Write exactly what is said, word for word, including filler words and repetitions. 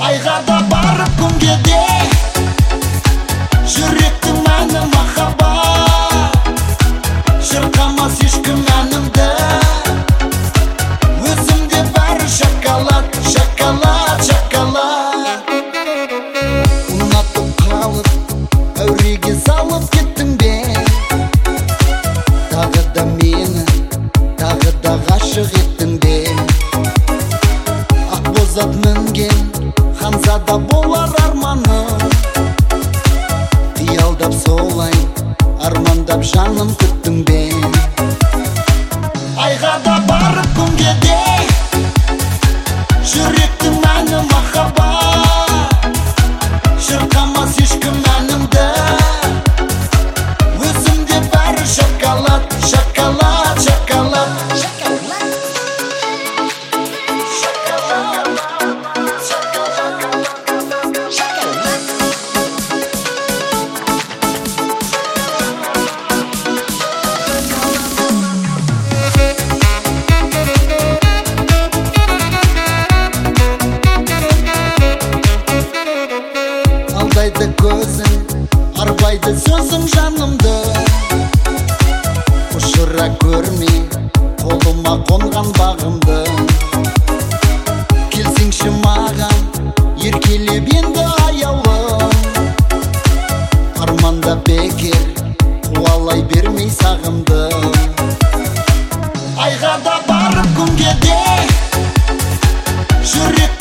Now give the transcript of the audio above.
айға да барып күнге де жүректің мәні махаббат шырқамас ешкім әнімді өзімде бәрі шоколад шоколад шоколад ұнатып қалып әуреге салып кеттің бе тағы да мені тағы да ғашық еттің бе Ақбозат мінген Ханзада болар арманым Қиялдап солай армандап жаным күттің бе Айға да барып күнге де жүректің мәні махаббат шырқамас ешкім әнімді өзімде бәрі шоколад шоколад шоколад Алдайды көзің, арбайды сөзің жанымды ұшыра көрмей қолыма қонған бағымды келсеңші маған еркелеп енді аяулым арманда бекер қуалай бермей сағымды айға да барып күнге де жүрек